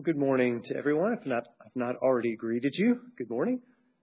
Good morning to everyone. If I've not already greeted you, good morning.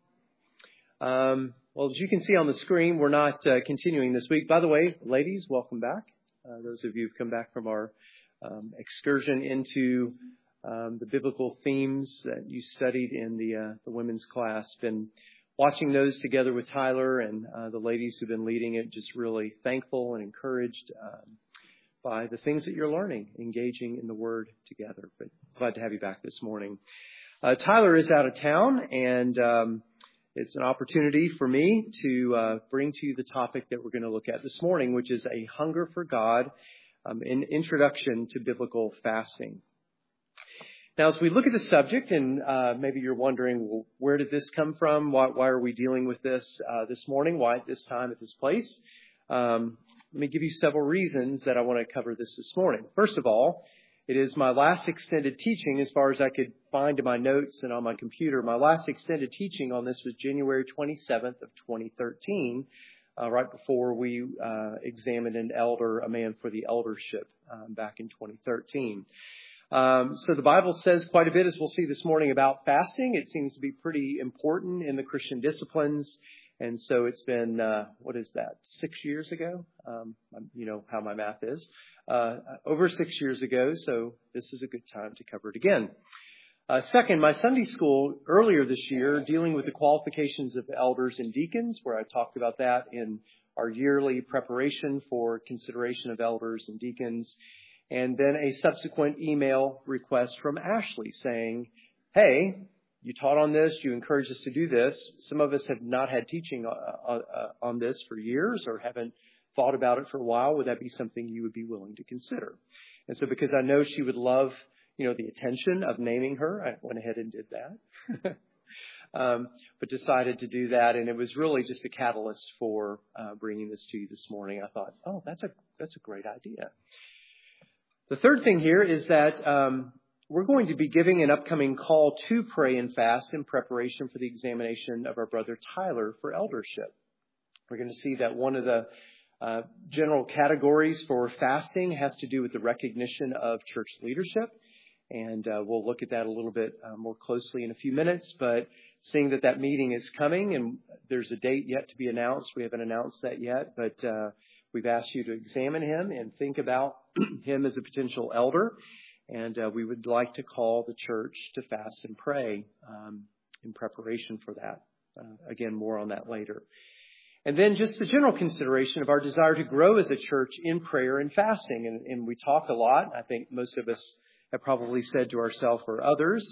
Well, as you can see on the screen, we're not continuing this week. By the way, ladies, welcome back. Those of you who've come back from our excursion into the biblical themes that you studied in the women's class. Been watching those together with Tyler and the ladies who've been leading it. Just really thankful and encouraged by the things that you're learning, engaging in the Word together. But glad to have you back this morning. Tyler is out of town, and it's an opportunity for me to bring to you the topic that we're going to look at this morning, which is a hunger for God, an introduction to biblical fasting. Now, as we look at the subject, and maybe you're wondering, well, where did this come from? Why are we dealing with this this morning? Why at this time, at this place? Let me give you several reasons that I want to cover this morning. First of all, it is my last extended teaching as far as I could find in my notes and on my computer. My last extended teaching on this was January 27th of 2013, right before we examined a man for the eldership back in 2013. So the Bible says quite a bit, as we'll see this morning, about fasting. It seems to be pretty important in the Christian disciplines. And so it's been, 6 years ago? You know how my math is. Over 6 years ago, so this is a good time to cover it again. Second, my Sunday school earlier this year, dealing with the qualifications of elders and deacons, where I talked about that in our yearly preparation for consideration of elders and deacons. And then a subsequent email request from Ashley saying, hey, you taught on this, you encouraged us to do this. Some of us have not had teaching on this for years or haven't thought about it for a while. Would that be something you would be willing to consider? And so because I know she would love, the attention of naming her, I went ahead and did that. But decided to do that. And it was really just a catalyst for bringing this to you this morning. I thought, oh, that's a great idea. The third thing here is that we're going to be giving an upcoming call to pray and fast in preparation for the examination of our brother Tyler for eldership. We're going to see that one of the general categories for fasting has to do with the recognition of church leadership. And we'll look at that a little bit more closely in a few minutes. But seeing that meeting is coming and there's a date yet to be announced, we haven't announced that yet, but we've asked you to examine him and think about him as a potential elder. And we would like to call the church to fast and pray in preparation for that. Again, more on that later. And then just the general consideration of our desire to grow as a church in prayer and fasting. And we talk a lot. I think most of us have probably said to ourselves or others,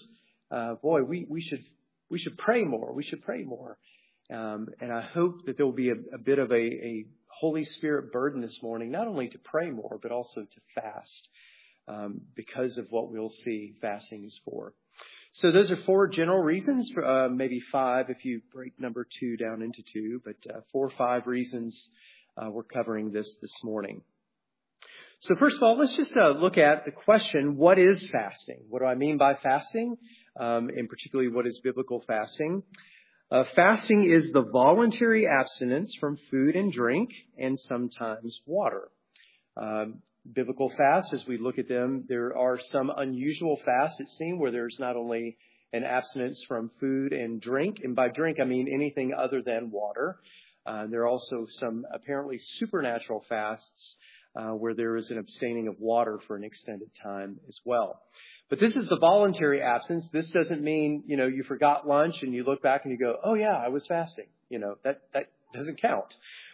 we should pray more. We should pray more. And I hope that there will be a bit of a Holy Spirit burden this morning, not only to pray more, but also to fast. Because of what we'll see fasting is for. So those are four general reasons, maybe five if you break number 2 down into 2, but 4 or 5 reasons we're covering this morning. So first of all, let's just look at the question, what is fasting? What do I mean by fasting? And particularly, what is biblical fasting? Fasting is the voluntary abstinence from food and drink and sometimes water. Biblical fasts, as we look at them, there are some unusual fasts, it seems, where there's not only an abstinence from food and drink, and by drink I mean anything other than water. There are also some apparently supernatural fasts where there is an abstaining of water for an extended time as well. But this is the voluntary absence. This doesn't mean, you forgot lunch and you look back and you go, oh yeah, I was fasting. That doesn't count.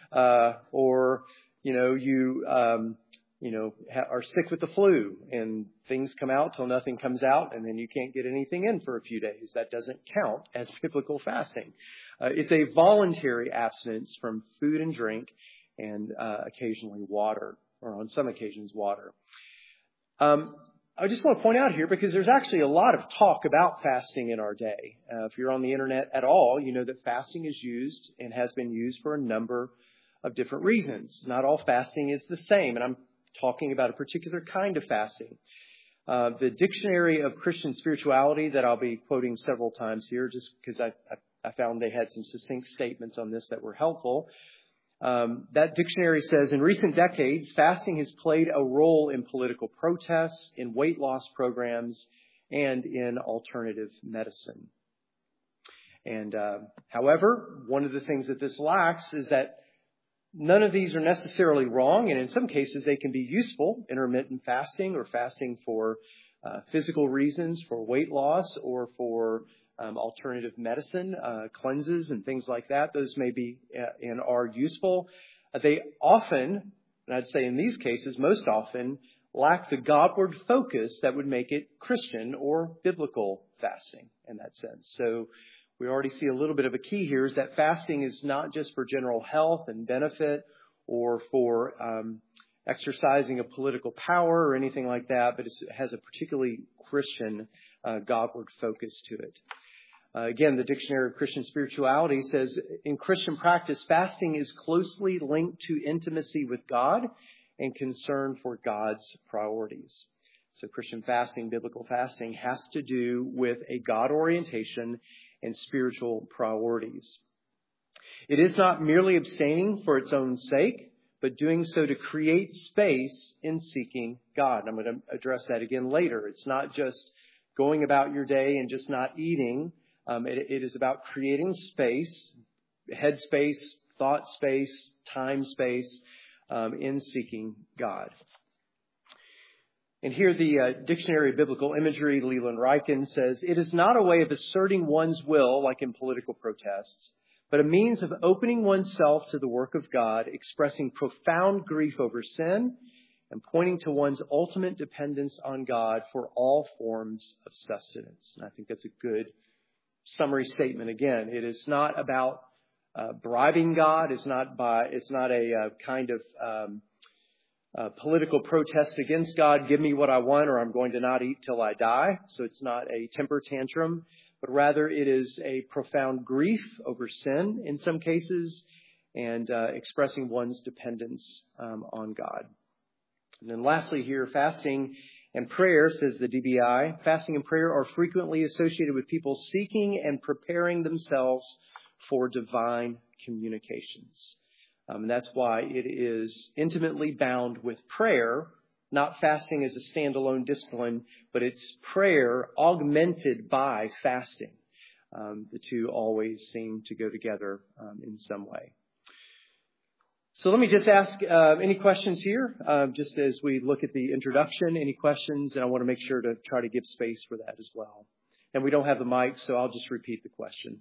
Or you are sick with the flu and things come out till nothing comes out and then you can't get anything in for a few days. That doesn't count as biblical fasting. It's a voluntary abstinence from food and drink and occasionally water, or on some occasions water. I just want to point out here, because there's actually a lot of talk about fasting in our day. If you're on the internet at all, you know that fasting is used and has been used for a number of different reasons. Not all fasting is the same, and I'm talking about a particular kind of fasting. The Dictionary of Christian Spirituality that I'll be quoting several times here, just because I found they had some succinct statements on this that were helpful. That dictionary says, in recent decades, fasting has played a role in political protests, in weight loss programs, and in alternative medicine. And however, one of the things that this lacks is that none of these are necessarily wrong, and in some cases they can be useful, intermittent fasting or fasting for physical reasons, for weight loss or for alternative medicine, cleanses and things like that. Those may be and are useful. They often, and I'd say in these cases, most often, lack the Godward focus that would make it Christian or biblical fasting in that sense. So we already see a little bit of a key here is that fasting is not just for general health and benefit or for exercising a political power or anything like that, but it has a particularly Christian Godward focus to it. Again, the Dictionary of Christian Spirituality says, in Christian practice, fasting is closely linked to intimacy with God and concern for God's priorities. So Christian fasting, biblical fasting, has to do with a God orientation and spiritual priorities. It is not merely abstaining for its own sake, but doing so to create space in seeking God. And I'm going to address that again later. It's not just going about your day and just not eating. It is about creating space, head space, thought space, time space, in seeking God. And here the Dictionary of Biblical Imagery, Leland Ryken, says, it is not a way of asserting one's will like in political protests, but a means of opening oneself to the work of God, expressing profound grief over sin, and pointing to one's ultimate dependence on God for all forms of sustenance. And I think that's a good summary statement. Again, it is not about bribing God. It's not a kind of political protest against God. Give me what I want, or I'm going to not eat till I die. So it's not a temper tantrum, but rather it is a profound grief over sin in some cases, and expressing one's dependence on God. And then lastly here, fasting and prayer, says the DBI, fasting and prayer are frequently associated with people seeking and preparing themselves for divine communications. And that's why it is intimately bound with prayer, not fasting as a standalone discipline, but it's prayer augmented by fasting. The two always seem to go together in some way. So let me just ask any questions here, just as we look at the introduction, any questions, and I want to make sure to try to give space for that as well. And we don't have the mic, so I'll just repeat the question.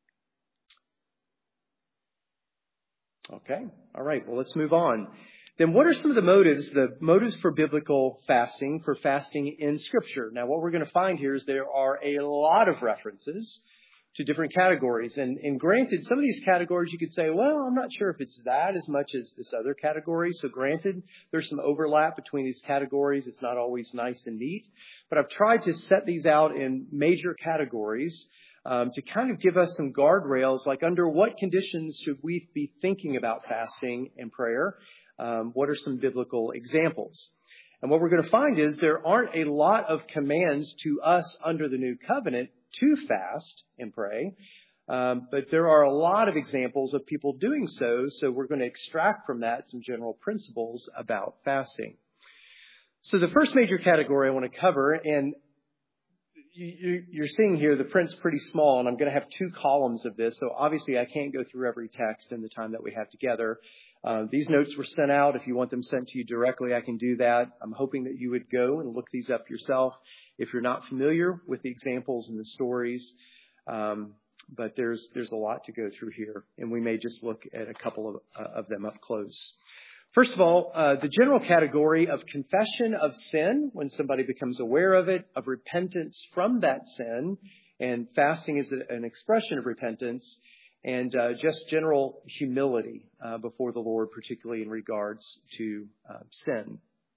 Okay. All right. Well, let's move on. Then what are some of the motives for biblical fasting, for fasting in Scripture? Now, what we're going to find here is there are a lot of references to different categories. And granted, some of these categories you could say, well, I'm not sure if it's that as much as this other category. So granted, there's some overlap between these categories. It's not always nice and neat. But I've tried to set these out in major categories to kind of give us some guardrails, like under what conditions should we be thinking about fasting and prayer? What are some biblical examples? And what we're going to find is there aren't a lot of commands to us under the new covenant to fast and pray, but there are a lot of examples of people doing so. So we're going to extract from that some general principles about fasting. So the first major category I want to cover, and you're seeing here the print's pretty small, and I'm going to have 2 columns of this. So obviously I can't go through every text in the time that we have together. These notes were sent out. If you want them sent to you directly, I can do that. I'm hoping that you would go and look these up yourself if you're not familiar with the examples and the stories. But there's a lot to go through here, and we may just look at a couple of them up close. First of all, the general category of confession of sin, when somebody becomes aware of it, of repentance from that sin, and fasting is an expression of repentance, and just general humility before the Lord, particularly in regards to sin.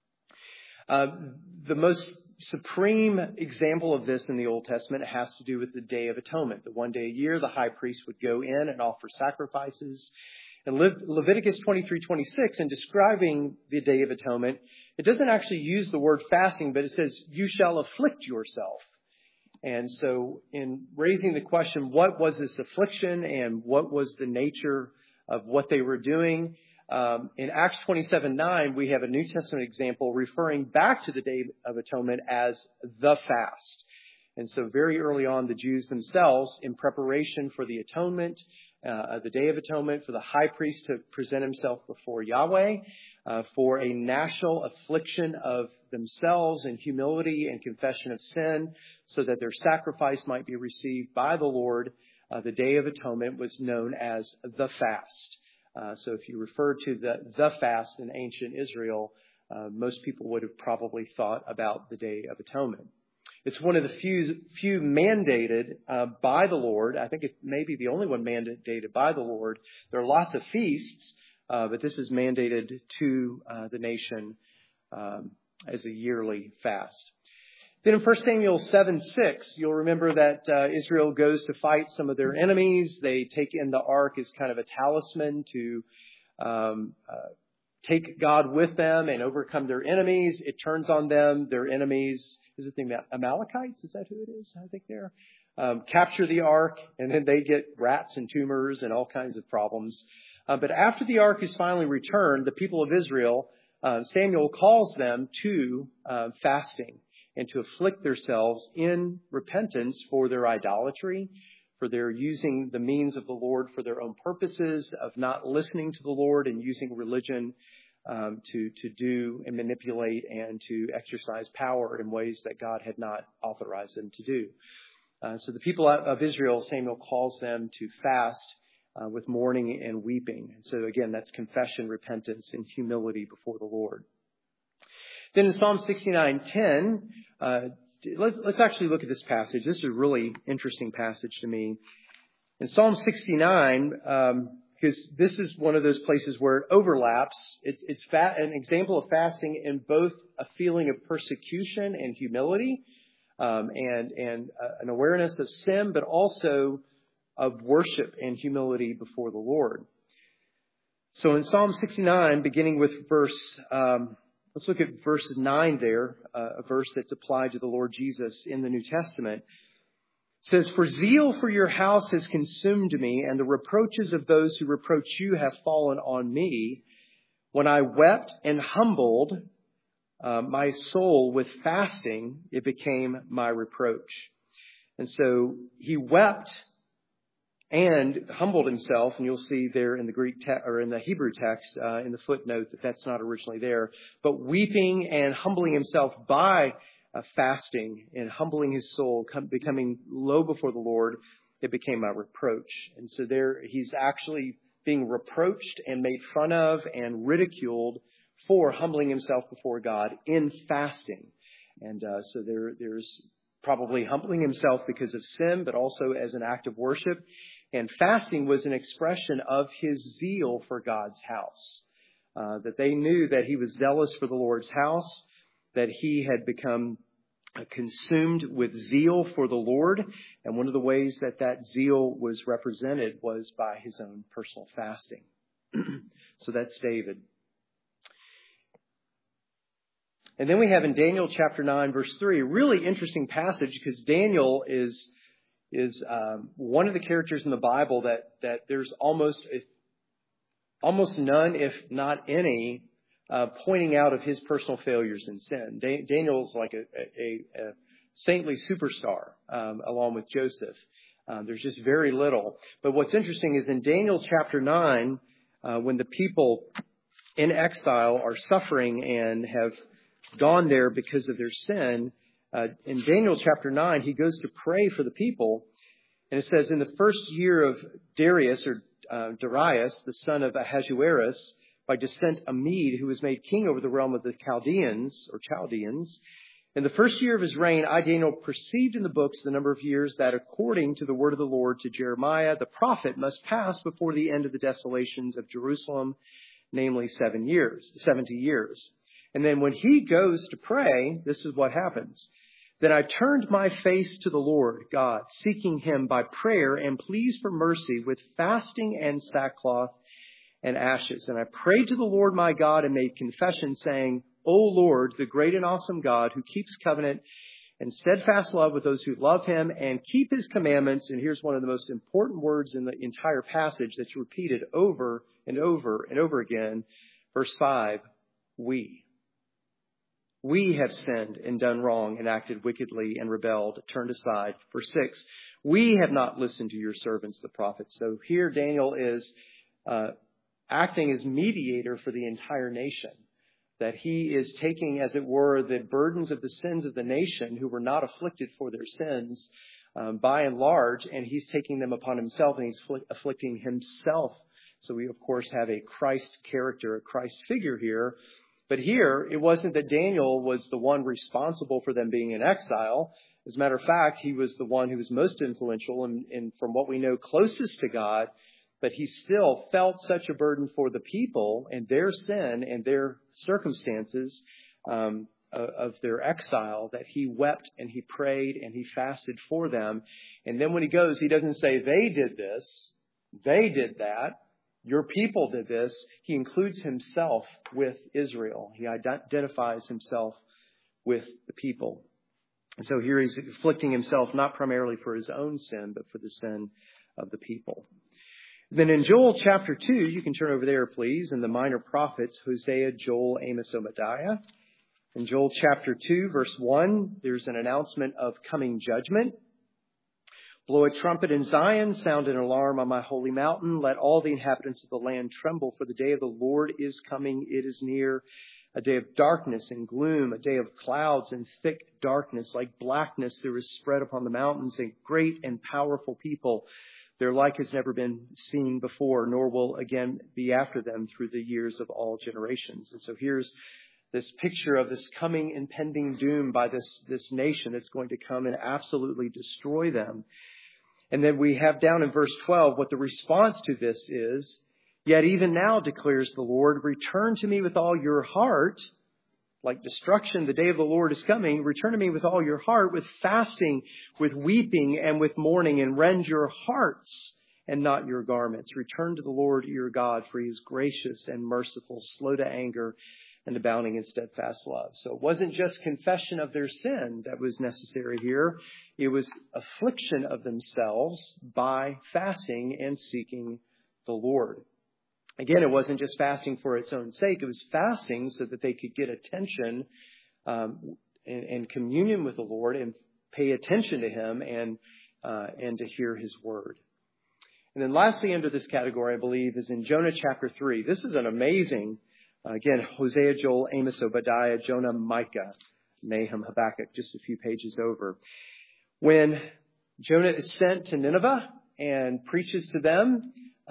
The most supreme example of this in the Old Testament has to do with the Day of Atonement. The one day a year, the high priest would go in and offer sacrifices. And Leviticus 23:26, in describing the Day of Atonement, it doesn't actually use the word fasting, but it says, you shall afflict yourself. And so in raising the question, what was this affliction and what was the nature of what they were doing? In Acts 27:9, we have a New Testament example referring back to the Day of Atonement as the fast. And so very early on, the Jews themselves, in preparation for the atonement, the Day of Atonement, for the high priest to present himself before Yahweh, for a national affliction of themselves in humility and confession of sin, so that their sacrifice might be received by the Lord, the Day of Atonement was known as the fast. So if you refer to the fast in ancient Israel, most people would have probably thought about the Day of Atonement. It's one of the few mandated by the Lord. I think it may be the only one mandated by the Lord. There are lots of feasts, but this is mandated to the nation as a yearly fast. Then in 1 Samuel 7:6, you'll remember that Israel goes to fight some of their enemies. They take in the ark as kind of a talisman to take God with them and overcome their enemies. It turns on them. Their enemies, is it the Amalekites? Is that who it is? I think they're capture the ark, and then they get rats and tumors and all kinds of problems. But after the ark is finally returned, the people of Israel, Samuel calls them to fasting and to afflict themselves in repentance for their idolatry, for their using the means of the Lord for their own purposes, of not listening to the Lord and using religion to do and manipulate and to exercise power in ways that God had not authorized them to do. So the people of Israel, Samuel calls them to fast with mourning and weeping. And so again, that's confession, repentance, and humility before the Lord. Then in Psalm 69:10, let's actually look at this passage. This is a really interesting passage to me. In Psalm 69, because this is one of those places where it overlaps. It's an example of fasting in both a feeling of persecution and humility, and an awareness of sin, but also of worship and humility before the Lord. So in Psalm 69, beginning with let's look at verse 9 there, a verse that's applied to the Lord Jesus in the New Testament. It says, "For zeal for your house has consumed me, and the reproaches of those who reproach you have fallen on me. When I wept and humbled my soul with fasting, it became my reproach." And so he wept and humbled himself, and you'll see there in the Greek or in the Hebrew text in the footnote that that's not originally there. But weeping and humbling himself by fasting and humbling his soul, becoming low before the Lord, it became my reproach. And so there he's actually being reproached and made fun of and ridiculed for humbling himself before God in fasting. And so there's probably humbling himself because of sin, but also as an act of worship. And fasting was an expression of his zeal for God's house. That they knew that he was zealous for the Lord's house, that he had become consumed with zeal for the Lord. And one of the ways that that zeal was represented was by his own personal fasting. So that's David. And then we have in Daniel chapter 9, verse 3, a really interesting passage because Daniel is one of the characters in the Bible that there's almost none, if not any, pointing out of his personal failures and sin. Daniel's like a saintly superstar, along with Joseph. There's just very little. But what's interesting is in Daniel chapter 9, when the people in exile are suffering and have gone there because of their sin, in Daniel chapter 9, he goes to pray for the people. And it says, in the first year of Darius, or Darius, the son of Ahasuerus, by descent a Mede, who was made king over the realm of the Chaldeans, in the first year of his reign, I, Daniel, perceived in the books the number of years that, according to the word of the Lord to Jeremiah, the prophet must pass before the end of the desolations of Jerusalem, namely 70 years. And then when he goes to pray, this is what happens. Then I turned my face to the Lord God, seeking him by prayer and pleas for mercy with fasting and sackcloth and ashes. And I prayed to the Lord my God and made confession, saying, O Lord, the great and awesome God, who keeps covenant and steadfast love with those who love him and keep his commandments. And here's one of the most important words in the entire passage that's repeated over and over and over again. Verse 5, we. We have sinned and done wrong and acted wickedly and rebelled, turned aside. Verse 6, we have not listened to your servants, the prophets. So here Daniel is acting as mediator for the entire nation. That he is taking, as it were, the burdens of the sins of the nation who were not afflicted for their sins by and large, and he's taking them upon himself, and he's afflicting himself. So we, of course, have a Christ character, a Christ figure here. But here, it wasn't that Daniel was the one responsible for them being in exile. As a matter of fact, he was the one who was most influential and from what we know, closest to God. But he still felt such a burden for the people and their sin and their circumstances of their exile that he wept and he prayed and he fasted for them. And then when he goes, he doesn't say they did this, they did that, your people did this. He includes himself with Israel. He identifies himself with the people. And so here he's afflicting himself not primarily for his own sin, but for the sin of the people. Then in Joel chapter 2, you can turn over there, please, in the minor prophets, Hosea, Joel, Amos, Obadiah. In Joel chapter 2, verse 1, there's an announcement of coming judgment. Blow a trumpet in Zion, sound an alarm on my holy mountain. Let all the inhabitants of the land tremble, for the day of the Lord is coming. It is near, a day of darkness and gloom, a day of clouds and thick darkness. Like blackness there is spread upon the mountains, a great and powerful people. Their like has never been seen before, nor will again be after them through the years of all generations. And so here's this picture of this coming impending doom by this nation that's going to come and absolutely destroy them. And then we have down in verse 12 what the response to this is. Yet even now, declares the Lord, return to me with all your heart. Like destruction, the day of the Lord is coming. Return to me with all your heart, with fasting, with weeping, and with mourning, and rend your hearts and not your garments. Return to the Lord your God, for he is gracious and merciful, slow to anger, and abounding in steadfast love. So it wasn't just confession of their sin that was necessary here. It was affliction of themselves by fasting and seeking the Lord. Again, it wasn't just fasting for its own sake. It was fasting so that they could get attention and communion with the Lord and pay attention to him and to hear his word. And then lastly, under this category, I believe, is in Jonah chapter 3. This is an amazing, again, Hosea, Joel, Amos, Obadiah, Jonah, Micah, Nahum, Habakkuk, just a few pages over. When Jonah is sent to Nineveh and preaches to them,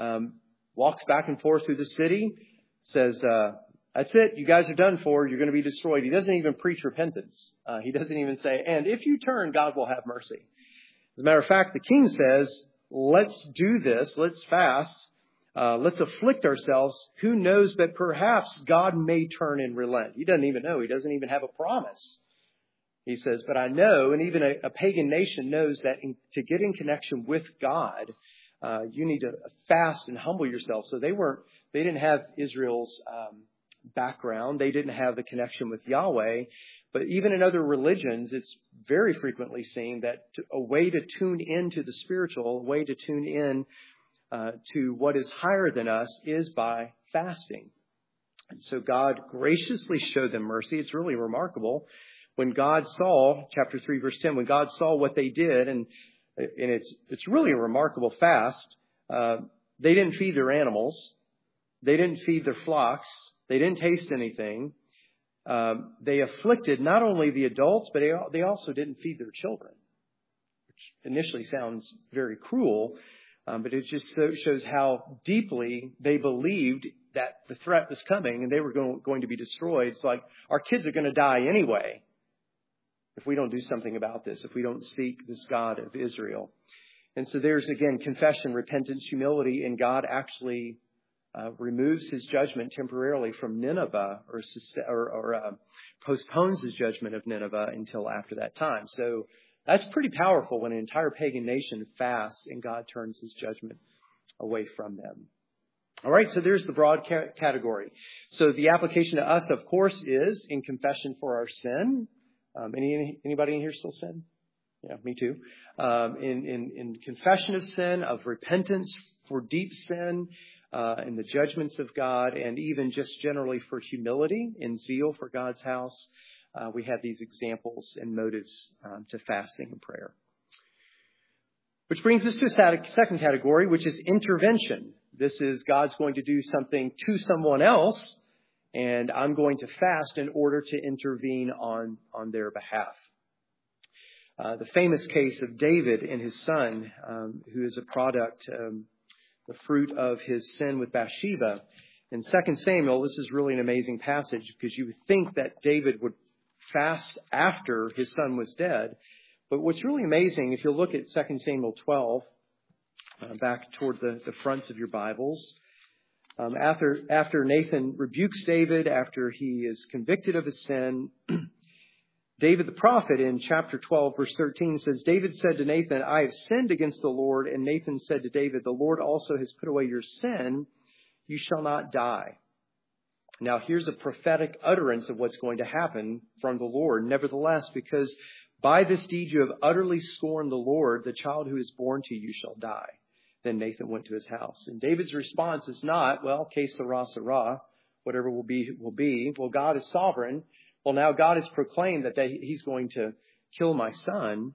walks back and forth through the city, says, that's it, you guys are done for, you're going to be destroyed. He doesn't even preach repentance. He doesn't even say, and if you turn, God will have mercy. As a matter of fact, the king says, let's do this, let's fast, let's afflict ourselves. Who knows, but perhaps God may turn and relent. He doesn't even know. He doesn't even have a promise. He says, but I know, and even a pagan nation knows that to get in connection with God, you need to fast and humble yourself. So they didn't have Israel's background. They didn't have the connection with Yahweh. But even in other religions, it's very frequently seen that a way to tune into the spiritual, a way to tune in to what is higher than us is by fasting. And so God graciously showed them mercy. It's really remarkable. When God saw, chapter 3, verse 10, when God saw what they did, and it's really a remarkable fast. They didn't feed their animals. They didn't feed their flocks. They didn't taste anything. They afflicted not only the adults, but they also didn't feed their children, which initially sounds very cruel, but it just shows how deeply they believed that the threat was coming and they were going to be destroyed. It's like, our kids are going to die anyway if we don't do something about this, if we don't seek this God of Israel. And so there's, again, confession, repentance, humility, and God actually removes his judgment temporarily from Nineveh or postpones his judgment of Nineveh until after that time. So that's pretty powerful when an entire pagan nation fasts and God turns his judgment away from them. All right, so there's the broad category. So the application to us, of course, is in confession for our sin. Anybody in here still sin? Yeah, me too. In confession of sin, of repentance for deep sin, in the judgments of God, and even just generally for humility and zeal for God's house. we have these examples and motives to fasting and prayer. Which brings us to a second category, which is intervention. This is God's going to do something to someone else, and I'm going to fast in order to intervene on their behalf. The famous case of David and his son, who is a product, the fruit of his sin with Bathsheba. In 2 Samuel, this is really an amazing passage because you would think that David would fast after his son was dead. But what's really amazing, if you look at 2 Samuel 12, back toward the fronts of your Bibles, after Nathan rebukes David, after he is convicted of his sin, David the prophet in chapter 12, verse 13 says, David said to Nathan, I have sinned against the Lord. And Nathan said to David, the Lord also has put away your sin. You shall not die. Now, here's a prophetic utterance of what's going to happen from the Lord. Nevertheless, because by this deed you have utterly scorned the Lord, the child who is born to you shall die. Then Nathan went to his house. And David's response is not, well, que sera, sera, whatever will be, will be. Well, God is sovereign. Well, now God has proclaimed that he's going to kill my son.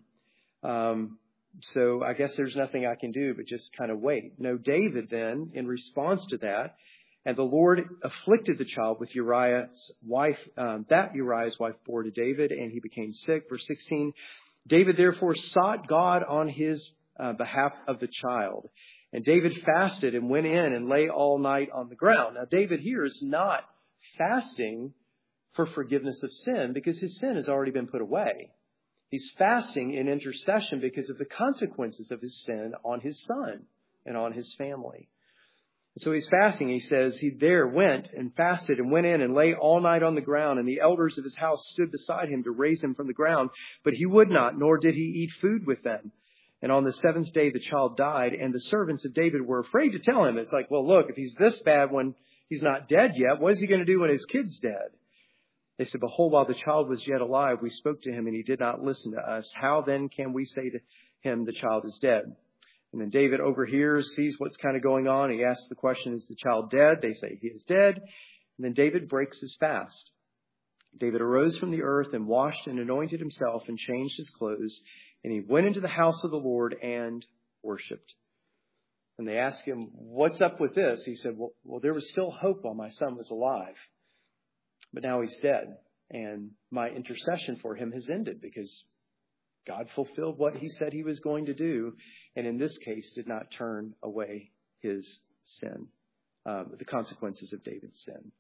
So I guess there's nothing I can do but just kind of wait. No, David then, in response to that, and the Lord afflicted the child with Uriah's wife, that Uriah's wife bore to David, and he became sick. Verse 16, David therefore sought God on his behalf of the child. And David fasted and went in and lay all night on the ground. Now, David here is not fasting for forgiveness of sin because his sin has already been put away. He's fasting in intercession because of the consequences of his sin on his son and on his family. And so he's fasting. He says he there went and fasted and went in and lay all night on the ground. And the elders of his house stood beside him to raise him from the ground. But he would not, nor did he eat food with them. And on the seventh day, the child died. And the servants of David were afraid to tell him. It's like, well, look, if he's this bad when he's not dead yet, what is he going to do when his kid's dead? They said, behold, while the child was yet alive, we spoke to him and he did not listen to us. How then can we say to him, the child is dead? And then David overhears, sees what's kind of going on. He asks the question, is the child dead? They say he is dead. And then David breaks his fast. David arose from the earth and washed and anointed himself and changed his clothes. And he went into the house of the Lord and worshipped. And they asked him, what's up with this? He said, well, there was still hope while my son was alive. But now he's dead. And my intercession for him has ended because God fulfilled what he said he was going to do. And in this case, did not turn away his sin, the consequences of David's sin.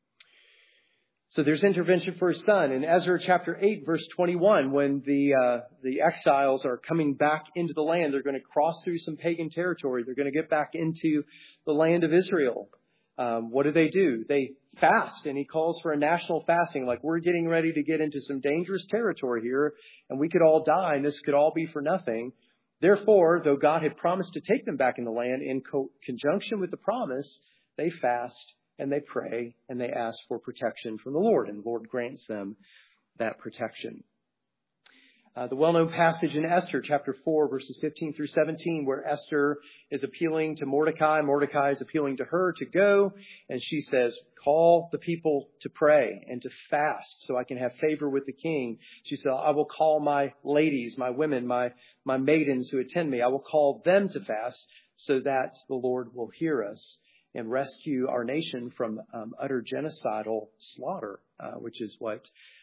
So there's intervention for his son. In Ezra chapter 8, verse 21, when the exiles are coming back into the land, they're going to cross through some pagan territory. They're going to get back into the land of Israel. What do? They fast, and he calls for a national fasting. Like, we're getting ready to get into some dangerous territory here, and we could all die, and this could all be for nothing. Therefore, though God had promised to take them back in the land, in conjunction with the promise, they fast and they pray and they ask for protection from the Lord, and the Lord grants them that protection. The well-known passage in Esther, chapter 4, verses 15 through 17, where Esther is appealing to Mordecai. Mordecai is appealing to her to go. And she says, call the people to pray and to fast so I can have favor with the king. She said, I will call my ladies, my women, my maidens who attend me. I will call them to fast so that the Lord will hear us and rescue our nation from utter genocidal slaughter, which is what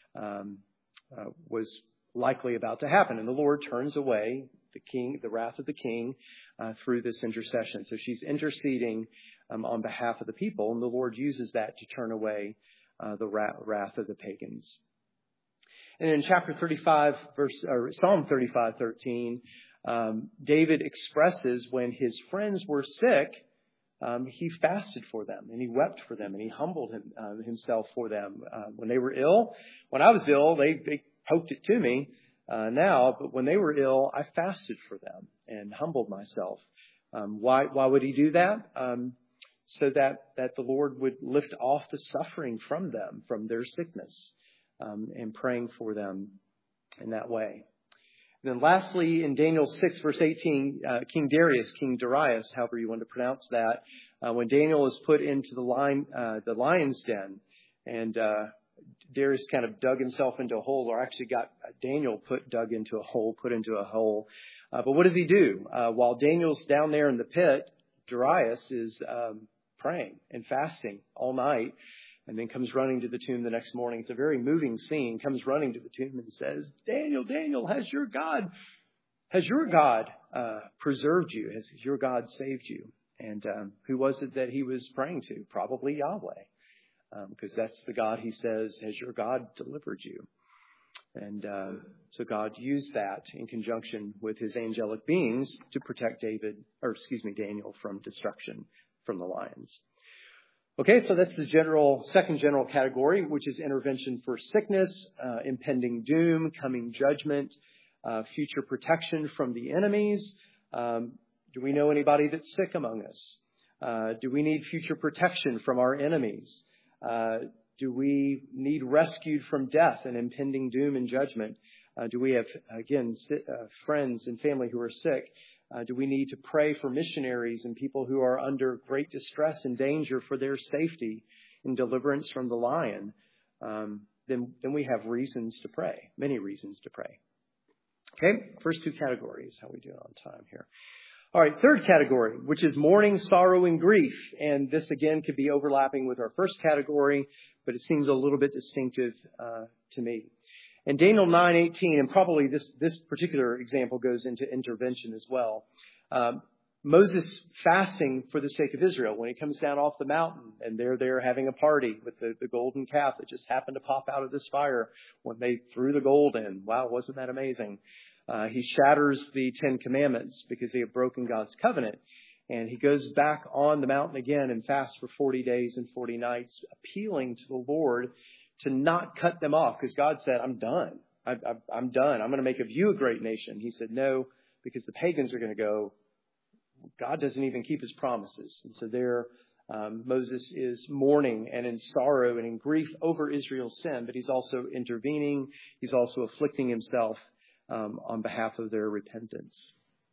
was likely about to happen. And the Lord turns away the wrath of the king through this intercession. So she's interceding on behalf of the people, and the Lord uses that to turn away the wrath of the pagans. And in chapter 35, Psalm 35:13, David expresses when his friends were sick, he fasted for them and he wept for them and he humbled himself for them. When they were ill, when I was ill, they poked it to me now, but when they were ill, I fasted for them and humbled myself. Why would he do that? So that the Lord would lift off the suffering from them, from their sickness, and praying for them in that way. And then lastly, in Daniel 6, verse 18, King Darius, however you want to pronounce that, when Daniel is put into the lion's den, and Darius kind of dug himself into a hole, or actually got Daniel put into a hole. But what does he do? While Daniel's down there in the pit, Darius is praying and fasting all night, and then comes running to the tomb the next morning. It's a very moving scene. Comes running to the tomb and says, Daniel, has your God preserved you? Has your God saved you? And who was it that he was praying to? Probably Yahweh, because that's the God he says, has your God delivered you? And so God used that in conjunction with his angelic beings to protect Daniel from destruction from the lions. Okay, so that's the second general category, which is intervention for sickness, impending doom, coming judgment, future protection from the enemies. Do we know anybody that's sick among us? Do we need future protection from our enemies? Do we need rescued from death and impending doom and judgment? Do we have, again, friends and family who are sick? Do we need to pray for missionaries and people who are under great distress and danger for their safety and deliverance from the lion? Then we have reasons to pray, many reasons to pray. Okay, first two categories. How are we doing on time here? All right, third category, which is mourning, sorrow, and grief. And this, again, could be overlapping with our first category, but it seems a little bit distinctive to me. In Daniel 9:18, and probably this particular example goes into intervention as well, Moses fasting for the sake of Israel when he comes down off the mountain, and they're there having a party with the golden calf that just happened to pop out of this fire when they threw the gold in. Wow, wasn't that amazing? He shatters the 10 Commandments because they have broken God's covenant. And he goes back on the mountain again and fasts for 40 days and 40 nights, appealing to the Lord to not cut them off, because God said, I'm done. I'm done. I'm going to make of you a great nation. He said, no, because the pagans are going to go. God doesn't even keep his promises. And so there, Moses is mourning and in sorrow and in grief over Israel's sin, but he's also intervening. He's also afflicting himself on behalf of their repentance.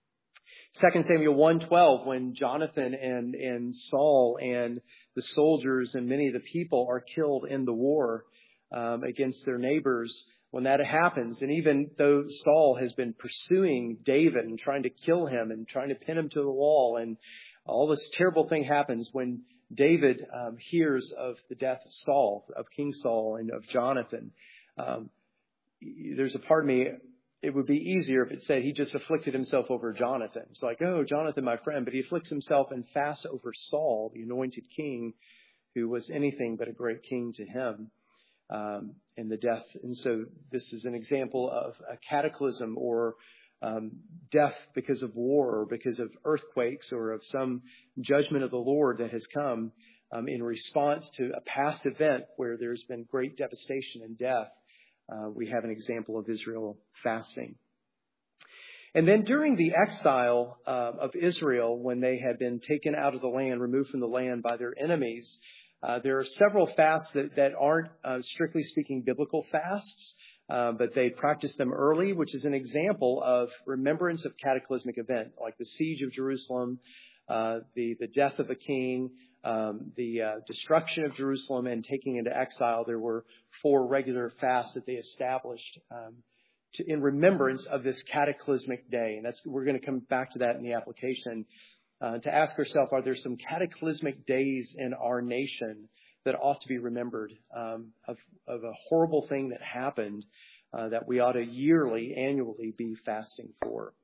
2 Samuel 1:12, when Jonathan and Saul and the soldiers and many of the people are killed in the war against their neighbors, when that happens, and even though Saul has been pursuing David and trying to kill him and trying to pin him to the wall, and all this terrible thing happens, when David hears of the death of Saul, of King Saul and of Jonathan, there's a part of me, it would be easier if it said he just afflicted himself over Jonathan. It's like, oh, Jonathan, my friend. But he afflicts himself and fasts over Saul, the anointed king, who was anything but a great king to him, and the death. And so this is an example of a cataclysm or death because of war or because of earthquakes or of some judgment of the Lord that has come in response to a past event where there's been great devastation and death. We have an example of Israel fasting. And then during the exile of Israel, when they had been taken out of the land, removed from the land by their enemies, there are several fasts that aren't, strictly speaking, biblical fasts, but they practiced them early, which is an example of remembrance of cataclysmic event, like the siege of Jerusalem, the death of a king, the destruction of Jerusalem and taking into exile. There were 4 regular fasts that they established in remembrance of this cataclysmic day. And we're going to come back to that in the application to ask ourselves, are there some cataclysmic days in our nation that ought to be remembered of a horrible thing that happened that we ought to annually be fasting for?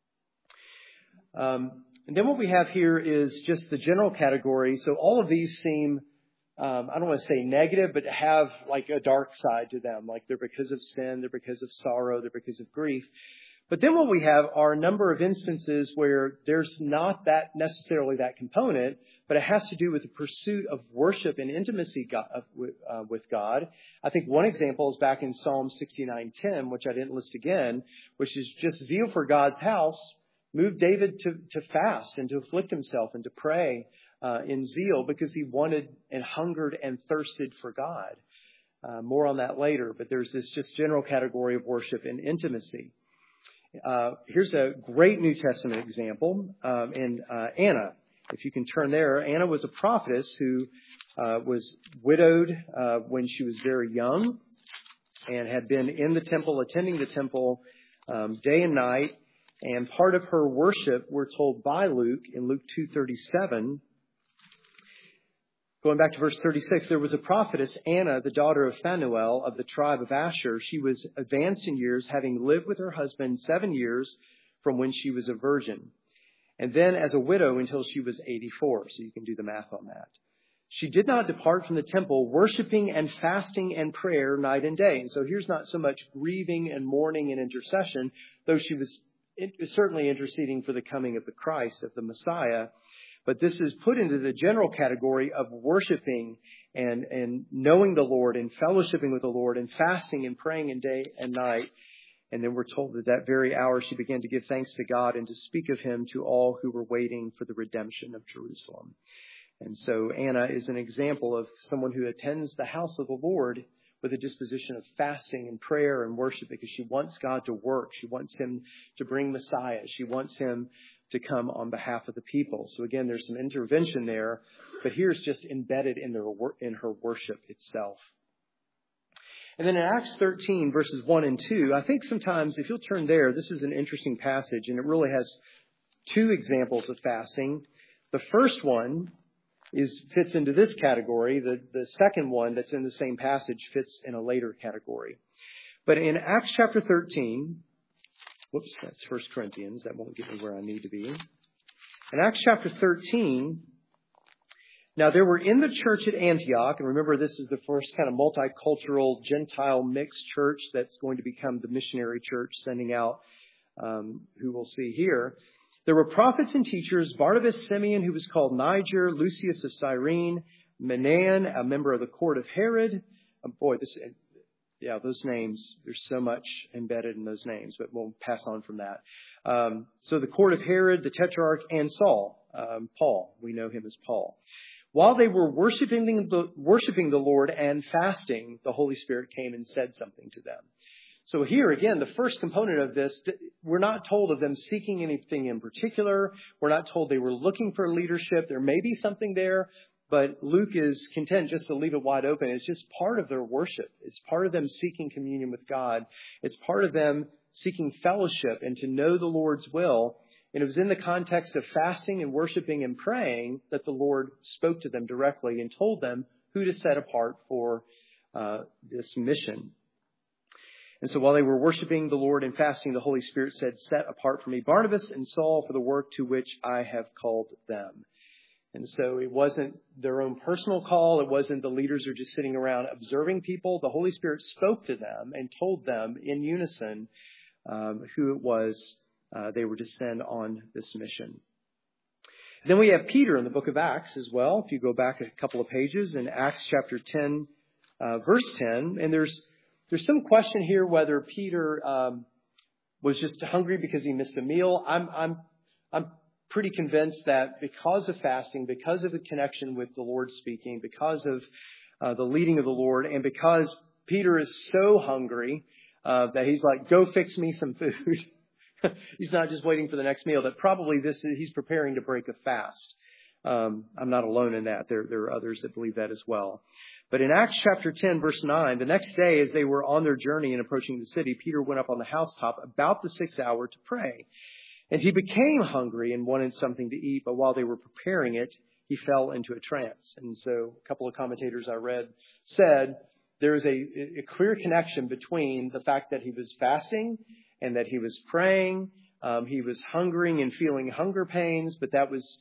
And then what we have here is just the general category. So all of these seem, I don't want to say negative, but have like a dark side to them. Like they're because of sin, they're because of sorrow, they're because of grief. But then what we have are a number of instances where there's not necessarily that component, but it has to do with the pursuit of worship and intimacy with God. I think one example is back in Psalm 69:10, which I didn't list again, which is just zeal for God's house moved David to fast and to afflict himself and to pray in zeal because he wanted and hungered and thirsted for God. More on that later, but there's this just general category of worship and intimacy. Here's a great New Testament example in Anna. If you can turn there, Anna was a prophetess who was widowed when she was very young and had been in the temple, attending the temple day and night. And part of her worship, we're told by Luke in Luke 2:37, going back to verse 36, there was a prophetess, Anna, the daughter of Phanuel of the tribe of Asher. She was advanced in years, having lived with her husband 7 years from when she was a virgin, and then as a widow until she was 84. So you can do the math on that. She did not depart from the temple, worshiping and fasting and prayer night and day. And so here's not so much grieving and mourning and intercession, though she was certainly interceding for the coming of the Christ, of the Messiah. But this is put into the general category of worshiping and knowing the Lord and fellowshipping with the Lord and fasting and praying in day and night. And then we're told that that very hour she began to give thanks to God and to speak of him to all who were waiting for the redemption of Jerusalem. And so Anna is an example of someone who attends the house of the Lord with a disposition of fasting and prayer and worship because she wants God to work. She wants him to bring Messiah. She wants him to come on behalf of the people. So again, there's some intervention there, but here's just embedded in her worship itself. And then in Acts 13, verses 1 and 2, I think sometimes if you'll turn there, this is an interesting passage, and it really has two examples of fasting. The first one fits into this category. The second one that's in the same passage fits in a later category. But in Acts chapter 13, that's 1 Corinthians. That won't get me where I need to be. In Acts chapter 13, now there were in the church at Antioch, and remember this is the first kind of multicultural Gentile mixed church that's going to become the missionary church, sending out who we'll see here. There were prophets and teachers, Barnabas, Simeon, who was called Niger, Lucius of Cyrene, Menan, a member of the court of Herod. Those names, there's so much embedded in those names, but we'll pass on from that. So the court of Herod, the Tetrarch, and Saul, Paul. We know him as Paul. While they were worshiping the Lord and fasting, the Holy Spirit came and said something to them. So here again, the first component of this, we're not told of them seeking anything in particular. We're not told they were looking for leadership. There may be something there, but Luke is content just to leave it wide open. It's just part of their worship. It's part of them seeking communion with God. It's part of them seeking fellowship and to know the Lord's will. And it was in the context of fasting and worshiping and praying that the Lord spoke to them directly and told them who to set apart for this mission. And so while they were worshiping the Lord and fasting, the Holy Spirit said, "Set apart for me Barnabas and Saul for the work to which I have called them." And so it wasn't their own personal call. It wasn't the leaders are just sitting around observing people. The Holy Spirit spoke to them and told them in unison who it was they were to send on this mission. Then we have Peter in the book of Acts as well. If you go back a couple of pages in Acts chapter 10, verse 10, and there's some question here whether Peter was just hungry because he missed a meal. I'm pretty convinced that because of fasting, because of the connection with the Lord speaking, because of the leading of the Lord, and because Peter is so hungry that he's like, "Go fix me some food." He's not just waiting for the next meal. That probably he's preparing to break a fast. I'm not alone in that. There are others that believe that as well. But in Acts chapter 10, verse 9, the next day as they were on their journey and approaching the city, Peter went up on the housetop about the 6th hour to pray. And he became hungry and wanted something to eat. But while they were preparing it, he fell into a trance. And so a couple of commentators I read said there is a clear connection between the fact that he was fasting and that he was praying. He was hungering and feeling hunger pains. But that was,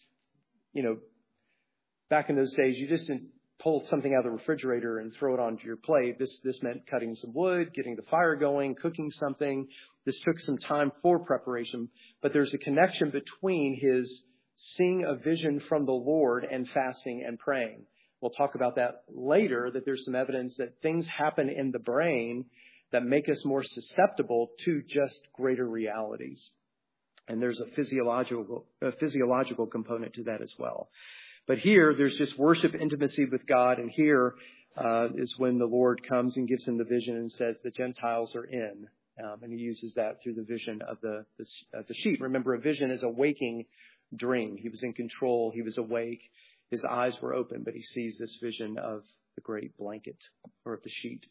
back in those days, you just didn't pull something out of the refrigerator and throw it onto your plate. This meant cutting some wood, getting the fire going, cooking something. This took some time for preparation. But there's a connection between his seeing a vision from the Lord and fasting and praying. We'll talk about that later, that there's some evidence that things happen in the brain that make us more susceptible to just greater realities. And there's a physiological component to that as well. But here, there's just worship, intimacy with God. And here is when the Lord comes and gives him the vision and says the Gentiles are in. And he uses that through the vision of the sheep. Remember, a vision is a waking dream. He was in control. He was awake. His eyes were open, but he sees this vision of the great blanket or of the sheet.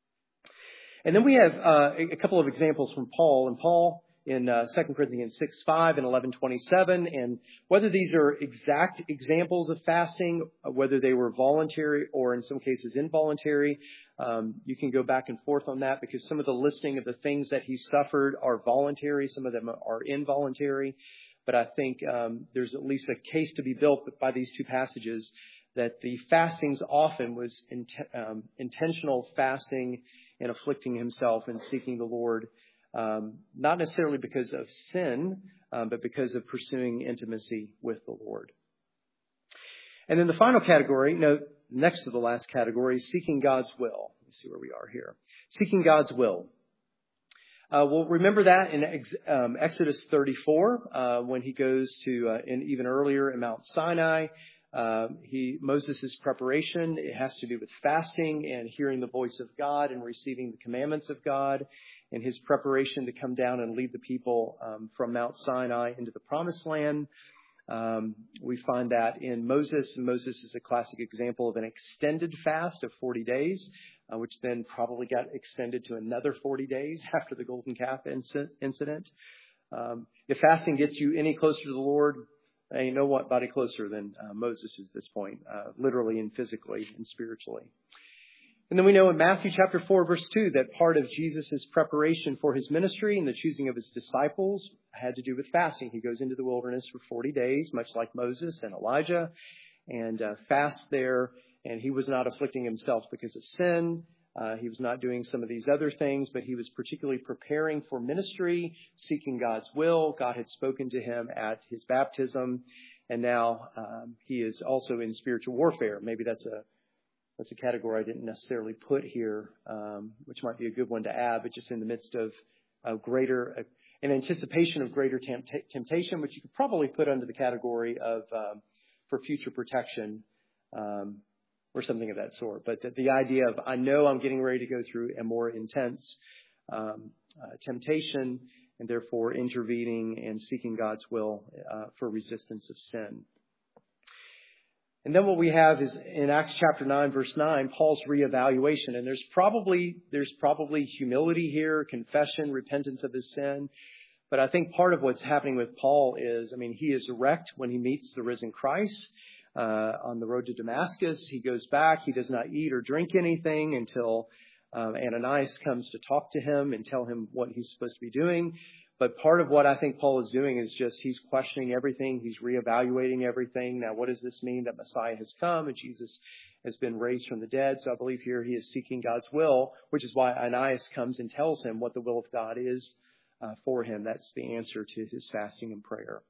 And then we have a couple of examples from Paul. And Paul in 2 Corinthians 6:5 and 11:27. And whether these are exact examples of fasting, whether they were voluntary or in some cases involuntary, you can go back and forth on that because some of the listing of the things that he suffered are voluntary. Some of them are involuntary. But I think there's at least a case to be built by these two passages that the fastings often was intentional fasting and afflicting himself and seeking the Lord, not necessarily because of sin, but because of pursuing intimacy with the Lord. And then the final category, next to the last category, is seeking God's will. Let's see where we are here. Seeking God's will. We'll remember that in Exodus 34, when he goes to, and even earlier in Mount Sinai, Moses' preparation, it has to do with fasting and hearing the voice of God and receiving the commandments of God, and his preparation to come down and lead the people from Mount Sinai into the Promised Land. We find that in Moses, and Moses is a classic example of an extended fast of 40 days, which then probably got extended to another 40 days after the golden calf incident. If fasting gets you any closer to the Lord, ain't nobody closer than Moses at this point, literally and physically and spiritually. And then we know in Matthew chapter 4, verse 2, that part of Jesus' preparation for his ministry and the choosing of his disciples had to do with fasting. He goes into the wilderness for 40 days, much like Moses and Elijah, and fasts there. And he was not afflicting himself because of sin. He was not doing some of these other things, but he was particularly preparing for ministry, seeking God's will. God had spoken to him at his baptism, and now he is also in spiritual warfare. Maybe that's a category I didn't necessarily put here, which might be a good one to add, but just in the midst of an anticipation of greater temptation, which you could probably put under the category of for future protection. Or something of that sort. But the idea of, I know I'm getting ready to go through a more intense temptation, and therefore intervening and seeking God's will for resistance of sin. And then what we have is in Acts chapter 9, verse 9, Paul's reevaluation. And there's probably humility here, confession, repentance of his sin. But I think part of what's happening with Paul is, he is wrecked when he meets the risen Christ. On the road to Damascus, he goes back. He does not eat or drink anything until Ananias comes to talk to him and tell him what he's supposed to be doing. But part of what I think Paul is doing is just he's questioning everything. He's reevaluating everything. Now, what does this mean that Messiah has come and Jesus has been raised from the dead? So I believe here he is seeking God's will, which is why Ananias comes and tells him what the will of God is for him. That's the answer to his fasting and prayer.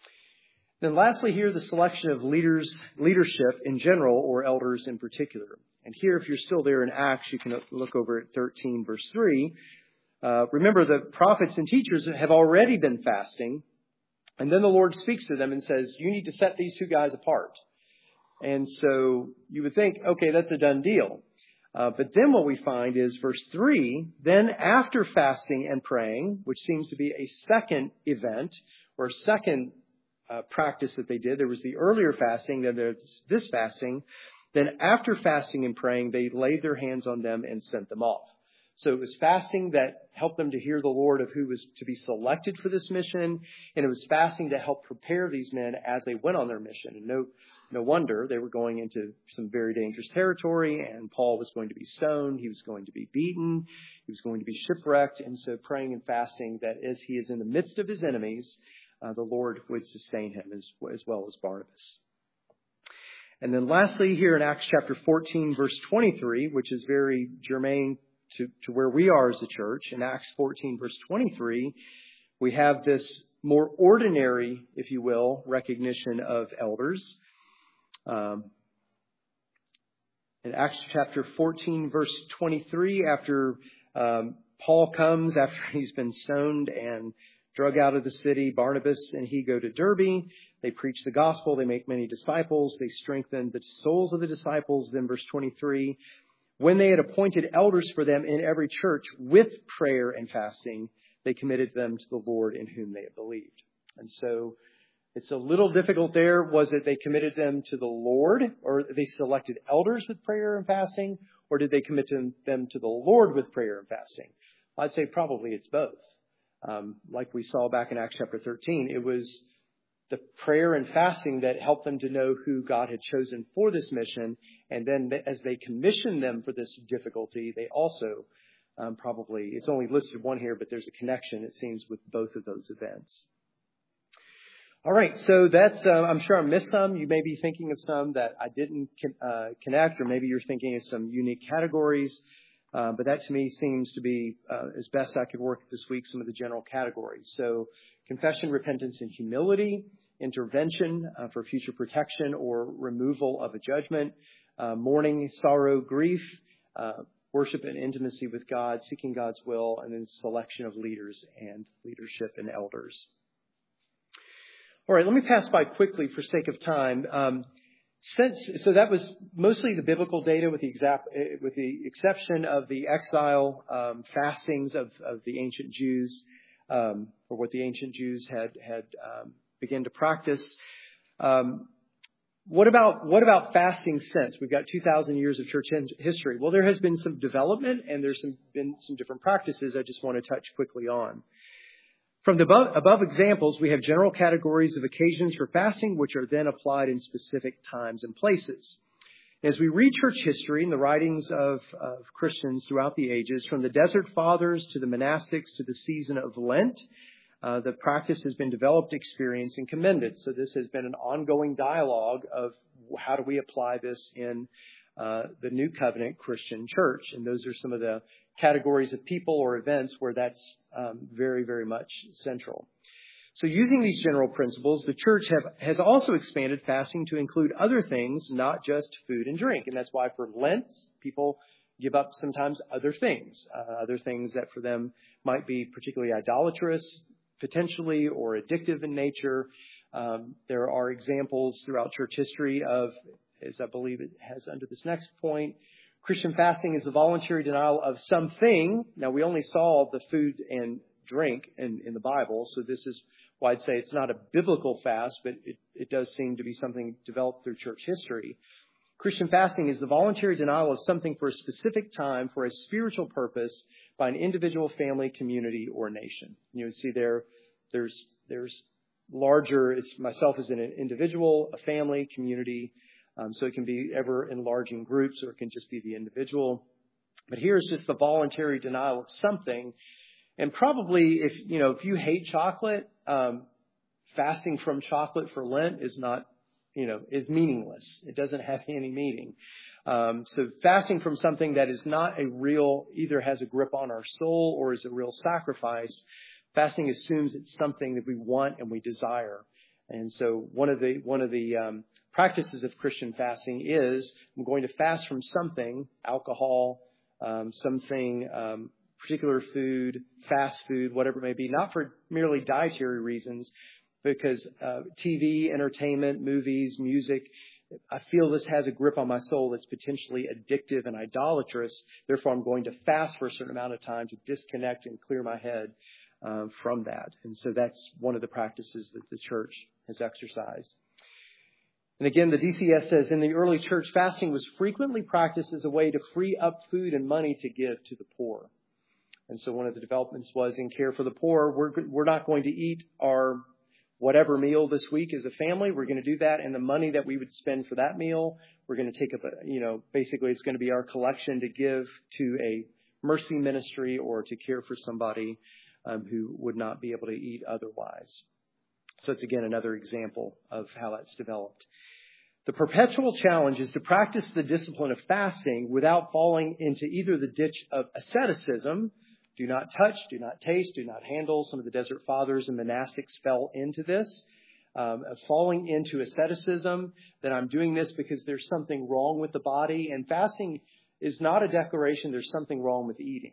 Then lastly here, the selection of leadership in general, or elders in particular. And here, if you're still there in Acts, you can look over at 13, verse 3. Remember, the prophets and teachers have already been fasting. And then the Lord speaks to them and says, you need to set these two guys apart. And so you would think, okay, that's a done deal. But then what we find is verse 3, then after fasting and praying, which seems to be a second event or a second practice that they did. There was the earlier fasting, then there's this fasting. Then after fasting and praying, they laid their hands on them and sent them off. So it was fasting that helped them to hear the Lord of who was to be selected for this mission. And it was fasting to help prepare these men as they went on their mission. And no wonder they were going into some very dangerous territory, and Paul was going to be stoned. He was going to be beaten. He was going to be shipwrecked. And so praying and fasting that as he is in the midst of his enemies, the Lord would sustain him as well as Barnabas. And then lastly, here in Acts chapter 14, verse 23, which is very germane to where we are as a church. In Acts 14, verse 23, we have this more ordinary, if you will, recognition of elders. In Acts chapter 14, verse 23, after Paul comes, after he's been stoned and drug out of the city, Barnabas and he go to Derbe. They preach the gospel. They make many disciples. They strengthen the souls of the disciples. Then verse 23, when they had appointed elders for them in every church with prayer and fasting, they committed them to the Lord in whom they had believed. And so It's a little difficult there. Was it they committed them to the Lord, or they selected elders with prayer and fasting, or did they commit them to the Lord with prayer and fasting? I'd say probably it's both. Like we saw back in Acts chapter 13, it was the prayer and fasting that helped them to know who God had chosen for this mission. And then as they commissioned them for this difficulty, they also probably, it's only listed one here, but there's a connection, it seems, with both of those events. All right, so that's, I'm sure I missed some. You may be thinking of some that I didn't connect, or maybe you're thinking of some unique categories. But that to me seems to be, as best I could work this week, some of the general categories. So confession, repentance, and humility, intervention for future protection or removal of a judgment, mourning, sorrow, grief, worship and intimacy with God, seeking God's will, and then selection of leaders and leadership and elders. All right, let me pass by quickly for sake of time. So that was mostly the biblical data with the exception of the exile fastings of the ancient Jews, or what the ancient Jews had begun to practice. What about fasting since? We've got 2,000 years of church history. Well, there has been some development, and there's been some different practices I just want to touch quickly on. From the above examples, we have general categories of occasions for fasting, which are then applied in specific times and places. As we read church history and the writings of Christians throughout the ages, from the Desert Fathers to the monastics to the season of Lent, the practice has been developed, experienced, and commended. So this has been an ongoing dialogue of how do we apply this in the New Covenant Christian church. And those are some of the categories of people or events where that's very, very much central. So using these general principles, the church has also expanded fasting to include other things, not just food and drink. And that's why for Lent, people give up sometimes other things that for them might be particularly idolatrous, potentially, or addictive in nature. There are examples throughout church history of, as I believe it has under this next point, Christian fasting is the voluntary denial of something. Now, we only saw the food and drink in the Bible, so this is why I'd say it's not a biblical fast, but it does seem to be something developed through church history. Christian fasting is the voluntary denial of something for a specific time for a spiritual purpose by an individual, family, community, or nation. You see there's larger, it's myself as an individual, a family, community. So it can be ever enlarging groups, or it can just be the individual. But here's just the voluntary denial of something. And probably if you hate chocolate, fasting from chocolate for Lent is not, is meaningless. It doesn't have any meaning. So fasting from something that is not a real, either has a grip on our soul or is a real sacrifice, fasting assumes it's something that we want and we desire. And so one of the practices of Christian fasting is I'm going to fast from something, alcohol, something, particular food, fast food, whatever it may be, not for merely dietary reasons, because TV, entertainment, movies, music, I feel this has a grip on my soul that's potentially addictive and idolatrous. Therefore, I'm going to fast for a certain amount of time to disconnect and clear my head from that. And so that's one of the practices that the church has exercised. And again, the DCS says, in the early church, fasting was frequently practiced as a way to free up food and money to give to the poor. And so one of the developments was in care for the poor. We're not going to eat our whatever meal this week as a family. We're going to do that. And the money that we would spend for that meal, we're going to take up, basically it's going to be our collection to give to a mercy ministry or to care for somebody who would not be able to eat otherwise. So it's, again, another example of how that's developed. The perpetual challenge is to practice the discipline of fasting without falling into either the ditch of asceticism, do not touch, do not taste, do not handle. Some of the Desert Fathers and monastics fell into this, falling into asceticism, that I'm doing this because there's something wrong with the body. And fasting is not a declaration there's something wrong with eating.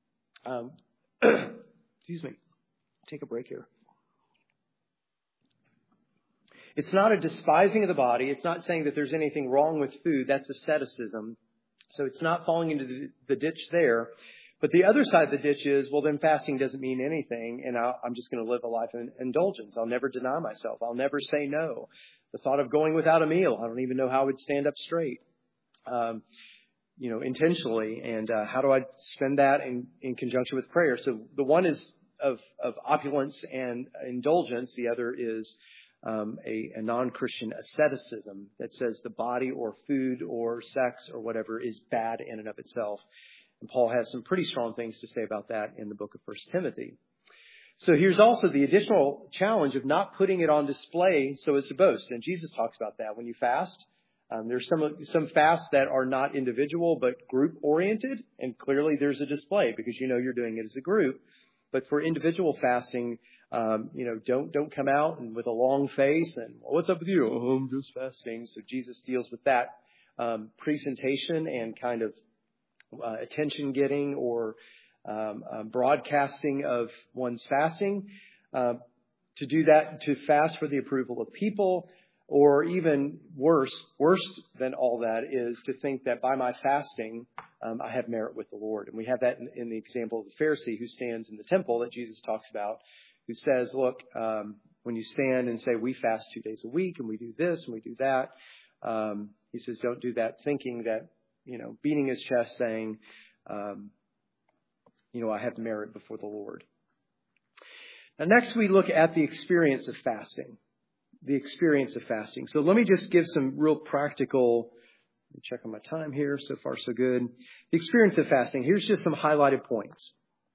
Excuse me. Take a break here. It's not a despising of the body. It's not saying that there's anything wrong with food. That's asceticism. So it's not falling into the ditch there. But the other side of the ditch is, well, then fasting doesn't mean anything, and I'm just going to live a life of indulgence. I'll never deny myself. I'll never say no. The thought of going without a meal, I don't even know how I would stand up straight, intentionally. And how do I spend that in conjunction with prayer? So the one is of opulence and indulgence. The other is a non-Christian asceticism that says the body or food or sex or whatever is bad in and of itself. And Paul has some pretty strong things to say about that in the book of 1 Timothy. So here's also the additional challenge of not putting it on display so as to boast. And Jesus talks about that when you fast. There's some fasts that are not individual but group oriented. And clearly there's a display because you're doing it as a group. But for individual fasting, don't come out and with a long face and what's up with you? Oh, I'm just fasting. So Jesus deals with that presentation and kind of attention getting or broadcasting of one's fasting. To do that, to fast for the approval of people, or even worse than all that is to think that by my fasting, I have merit with the Lord. And we have that in the example of the Pharisee who stands in the temple that Jesus talks about, who says, look, when you stand and say, we fast 2 days a week and we do this and we do that, he says, don't do that thinking that, beating his chest saying, I have merit before the Lord. Now, next we look at the experience of fasting. The experience of fasting. So let me just give some real practical, let me check on my time here. So far, so good. The experience of fasting. Here's just some highlighted points.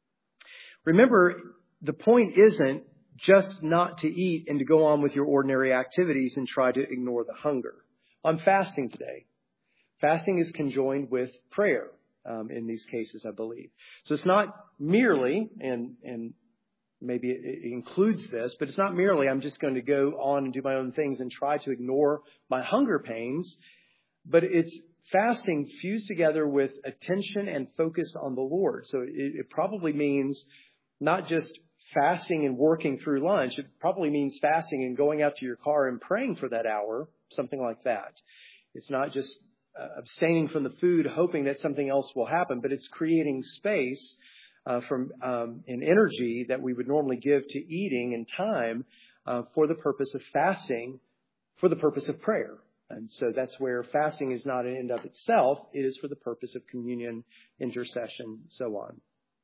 Remember, the point isn't just not to eat and to go on with your ordinary activities and try to ignore the hunger. I'm fasting today. Fasting is conjoined with prayer in these cases, I believe. So it's not merely, and maybe it includes this, but it's not merely I'm just going to go on and do my own things and try to ignore my hunger pains, but it's fasting fused together with attention and focus on the Lord. So it probably means not just fasting and working through lunch. It probably means fasting and going out to your car and praying for that hour, something like that. It's not just abstaining from the food, hoping that something else will happen, but it's creating space from an energy that we would normally give to eating and time for the purpose of fasting, for the purpose of prayer. And so that's where fasting is not an end of itself. It is for the purpose of communion, intercession, so on.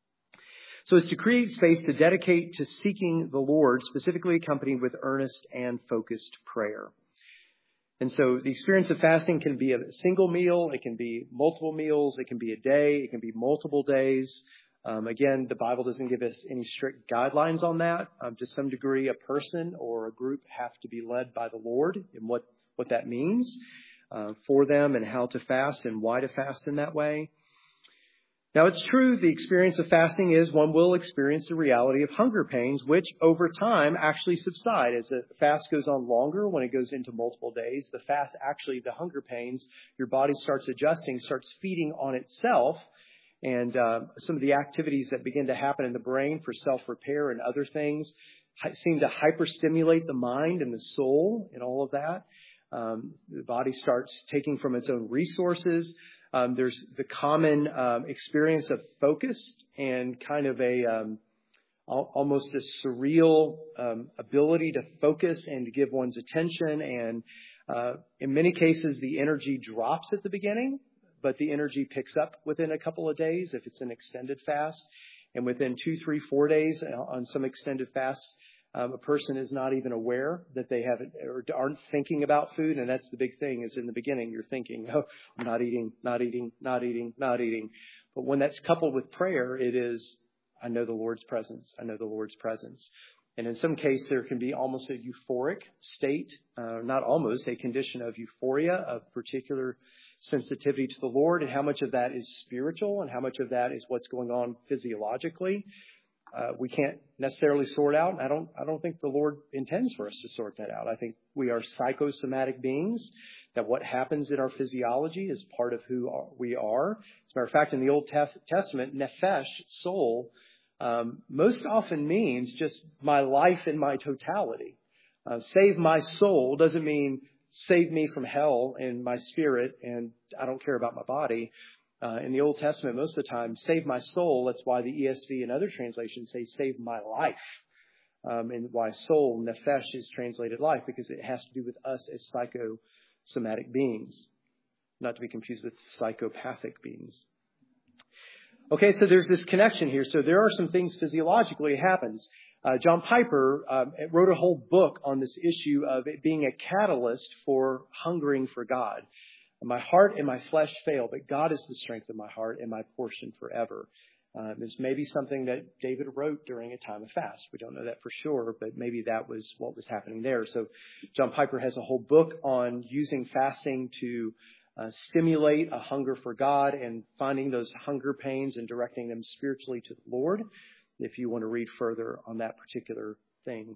So it's to create space to dedicate to seeking the Lord, specifically accompanied with earnest and focused prayer. And so the experience of fasting can be a single meal. It can be multiple meals. It can be a day. It can be multiple days. Again, the Bible doesn't give us any strict guidelines on that. To some degree, a person or a group have to be led by the Lord in what that means for them and how to fast and why to fast in that way. Now, it's true the experience of fasting is one will experience the reality of hunger pains, which over time actually subside. As the fast goes on longer, when it goes into multiple days, the hunger pains, your body starts adjusting, starts feeding on itself. And some of the activities that begin to happen in the brain for self-repair and other things seem to hyperstimulate the mind and the soul and all of that. The body starts taking from its own resources. There's the common experience of focus and kind of almost a surreal ability to focus and to give one's attention. And in many cases, the energy drops at the beginning, but the energy picks up within a couple of days if it's an extended fast. And within 2, 3, 4 days on some extended fasts, a person is not even aware that they haven't or aren't thinking about food. And that's the big thing is in the beginning, you're thinking, oh, I'm not eating. But when that's coupled with prayer, it is, I know the Lord's presence. I know the Lord's presence. And in some case, there can be almost a euphoric state, not almost, a condition of euphoria, of particular sensitivity to the Lord, and how much of that is spiritual and how much of that is what's going on physiologically. We can't necessarily sort out. I don't think the Lord intends for us to sort that out. I think we are psychosomatic beings, that what happens in our physiology is part of who we are. As a matter of fact, in the Old Testament, nephesh, soul, most often means just my life in my totality. Save my soul doesn't mean save me from hell in my spirit and I don't care about my body. In the Old Testament, most of the time, save my soul. That's why the ESV and other translations say save my life. And why soul, nephesh, is translated life, because it has to do with us as psychosomatic beings, not to be confused with psychopathic beings. Okay, so there's this connection here. So there are some things physiologically it happens. John Piper wrote a whole book on this issue of it being a catalyst for hungering for God. My heart and my flesh fail, but God is the strength of my heart and my portion forever. This may be something that David wrote during a time of fast. We don't know that for sure, but maybe that was what was happening there. So John Piper has a whole book on using fasting to stimulate a hunger for God and finding those hunger pains and directing them spiritually to the Lord, if you want to read further on that particular thing.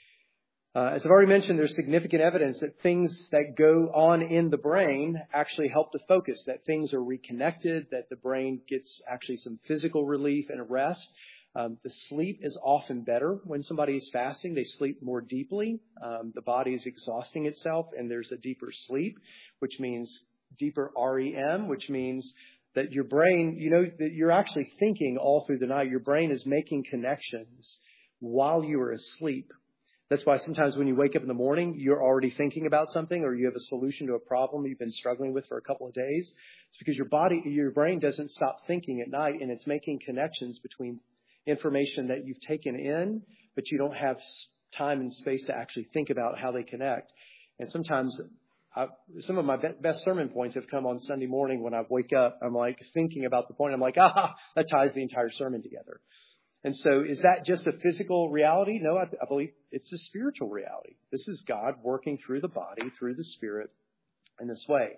As I've already mentioned, there's significant evidence that things that go on in the brain actually help to focus, that things are reconnected, that the brain gets actually some physical relief and a rest. The sleep is often better when somebody is fasting. They sleep more deeply. The body is exhausting itself, and there's a deeper sleep, which means deeper REM, which means that your brain, that you're actually thinking all through the night. Your brain is making connections while you are asleep. That's why sometimes when you wake up in the morning, you're already thinking about something, or you have a solution to a problem you've been struggling with for a couple of days. It's because your brain doesn't stop thinking at night, and it's making connections between information that you've taken in, but you don't have time and space to actually think about how they connect. And sometimes some of my best sermon points have come on Sunday morning when I wake up. I'm like thinking about the point. I'm like, that ties the entire sermon together. And so is that just a physical reality? No, I believe it's a spiritual reality. This is God working through the body, through the Spirit in this way.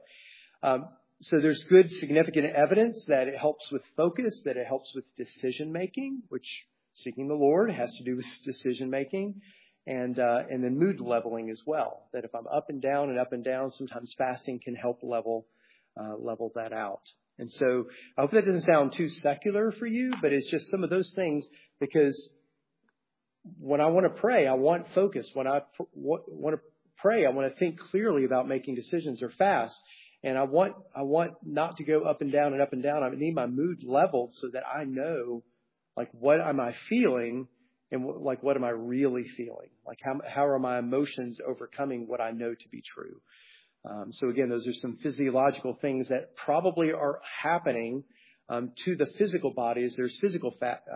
So there's good, significant evidence that it helps with focus, that it helps with decision making, which seeking the Lord has to do with decision making, and then mood leveling as well. That if I'm up and down, sometimes fasting can help level that out. And so I hope that doesn't sound too secular for you, but it's just some of those things, because when I want to pray, I want focus. When I want to pray, I want to think clearly about making decisions or fast. And I want not to go up and down and up and down. I need my mood leveled so that I know, like, what am I feeling and what am I really feeling? Like, how are my emotions overcoming what I know to be true? So again, those are some physiological things that probably are happening to the physical body, as there's physical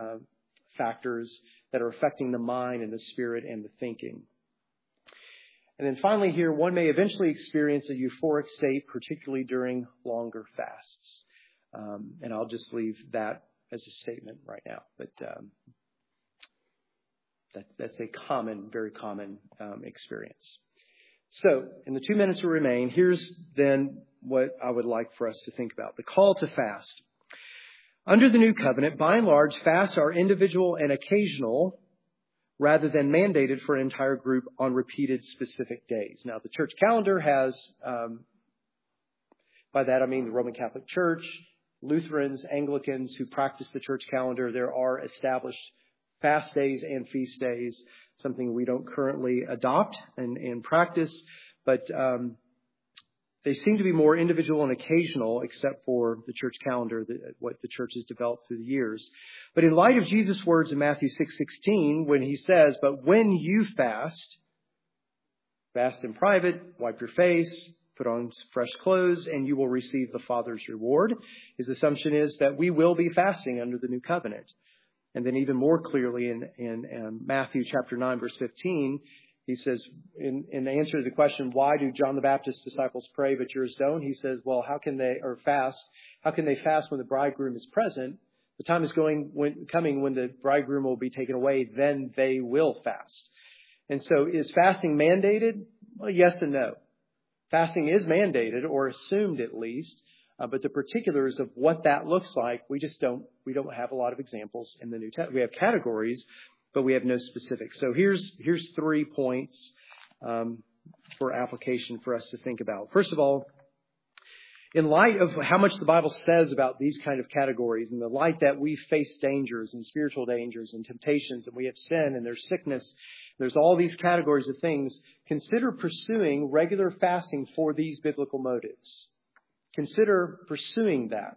factors that are affecting the mind and the spirit and the thinking. And then finally here, one may eventually experience a euphoric state, particularly during longer fasts. And I'll just leave that as a statement right now. But that's a very common experience. So, in the 2 minutes that remain, here's then what I would like for us to think about. The call to fast. Under the new covenant, by and large, fasts are individual and occasional rather than mandated for an entire group on repeated specific days. Now, the church calendar has, by that I mean the Roman Catholic Church, Lutherans, Anglicans who practice the church calendar. There are established fast days and feast days, something we don't currently adopt and practice, but they seem to be more individual and occasional, except for the church calendar, what the church has developed through the years. But in light of Jesus' words in Matthew 6:16, when he says, "But when you fast in private, wipe your face, put on fresh clothes, and you will receive the Father's reward," his assumption is that we will be fasting under the new covenant. And then even more clearly in Matthew chapter 9, verse 15, he says, in answer to the question, why do John the Baptist's disciples pray but yours don't? He says, well, how can they fast when the bridegroom is present? The time is coming when the bridegroom will be taken away, then they will fast. And so is fasting mandated? Well, yes and no. Fasting is mandated, or assumed at least. But the particulars of what that looks like, we don't have a lot of examples in the New Testament. We have categories, but we have no specifics. So here's 3 points for application for us to think about. First of all, in light of how much the Bible says about these kind of categories, in the light that we face dangers and spiritual dangers and temptations, and we have sin and there's sickness, there's all these categories of things, consider pursuing regular fasting for these biblical motives. Consider pursuing that.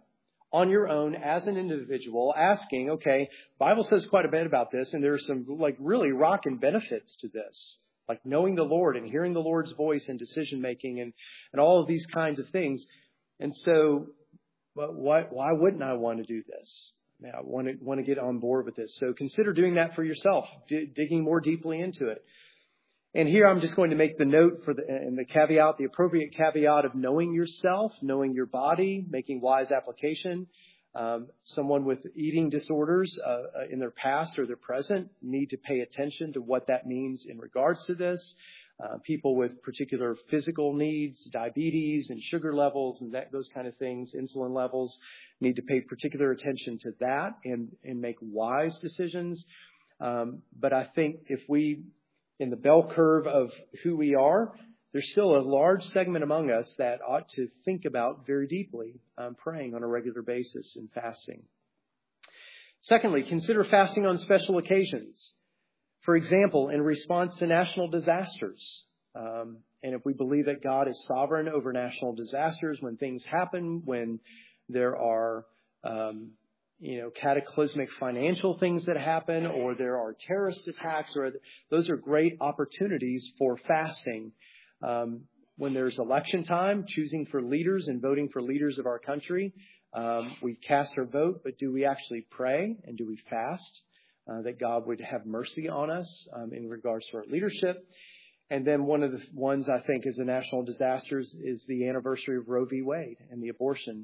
on your own as an individual, asking, okay, Bible says quite a bit about this, and there's some really rocking benefits to this, like knowing the Lord and hearing the Lord's voice and decision making and all of these kinds of things. And so, but why wouldn't I want to do this? I want to get on board with this. So consider doing that for yourself, digging more deeply into it. And here I'm just going to make the note and the caveat, the appropriate caveat of knowing yourself, knowing your body, making wise application. Someone with eating disorders in their past or their present need to pay attention to what that means in regards to this. People with particular physical needs, diabetes and sugar levels and those kind of things, insulin levels, need to pay particular attention to that and make wise decisions. But I think if we, in the bell curve of who we are, there's still a large segment among us that ought to think about very deeply praying on a regular basis and fasting. Secondly, consider fasting on special occasions. For example, in response to national disasters. And if we believe that God is sovereign over national disasters, when things happen, when there are cataclysmic financial things that happen, or there are terrorist attacks, or those are great opportunities for fasting. When there's election time, choosing for leaders and voting for leaders of our country, we cast our vote, but do we actually pray and do we fast? That God would have mercy on us in regards to our leadership. And then one of the ones I think is the national disasters is the anniversary of Roe v. Wade and the abortion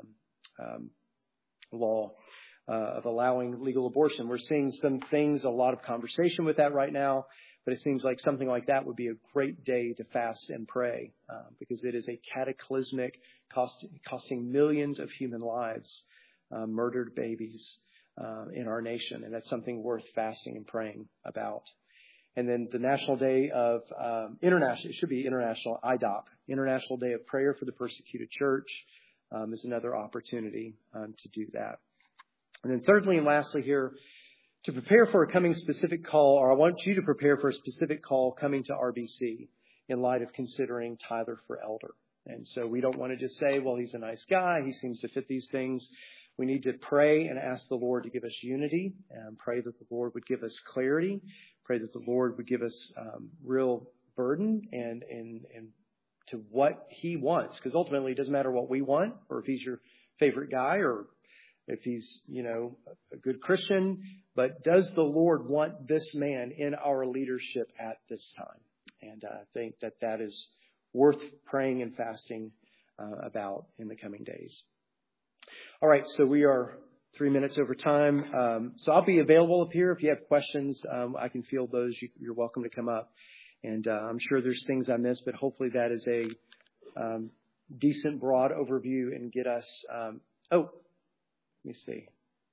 law of allowing legal abortion. We're seeing some things, a lot of conversation with that right now, but it seems like something like that would be a great day to fast and pray because it is a cataclysmic, costing millions of human lives, murdered babies in our nation. And that's something worth fasting and praying about. And then the National Day of it should be International IDOP, International Day of Prayer for the Persecuted Church, is another opportunity to do that. And then thirdly and lastly here, to prepare for a coming specific call, or I want you to prepare for a specific call coming to RBC in light of considering Tyler for elder. And so we don't want to just say, well, he's a nice guy, he seems to fit these things. We need to pray and ask the Lord to give us unity, and pray that the Lord would give us clarity, pray that the Lord would give us real burden and to what he wants. Because ultimately it doesn't matter what we want, or if he's your favorite guy, or if he's, a good Christian, but does the Lord want this man in our leadership at this time? And I think that is worth praying and fasting about in the coming days. All right, so we are 3 minutes over time. So I'll be available up here if you have questions. I can field those. You're welcome to come up. And I'm sure there's things I missed, but hopefully that is a decent, broad overview and get us. Let me see.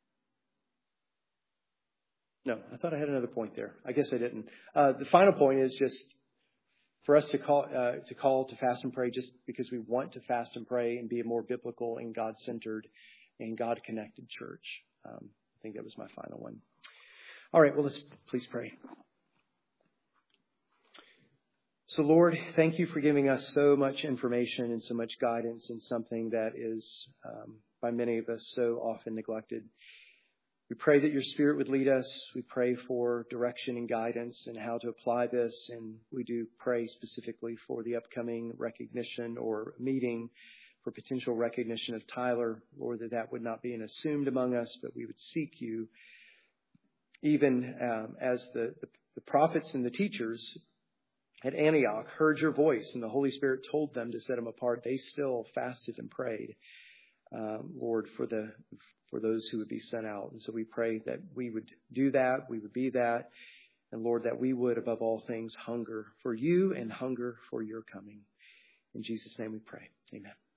No, I thought I had another point there. I guess I didn't. The final point is just for us to call to fast and pray, just because we want to fast and pray and be a more biblical and God-centered and God-connected church. I think that was my final one. All right, well, let's please pray. So, Lord, thank you for giving us so much information and so much guidance in something that is, by many of us, so often neglected. We pray that your Spirit would lead us. We pray for direction and guidance and how to apply this. And we do pray specifically for the upcoming recognition or meeting for potential recognition of Tyler. Lord, that would not be an assumed among us, but we would seek you. Even as the prophets and the teachers at Antioch heard your voice and the Holy Spirit told them to set them apart, they still fasted and prayed, Lord, for those who would be sent out. And so we pray that we would do that, we would be that, and Lord, that we would, above all things, hunger for you and hunger for your coming. In Jesus' name we pray. Amen.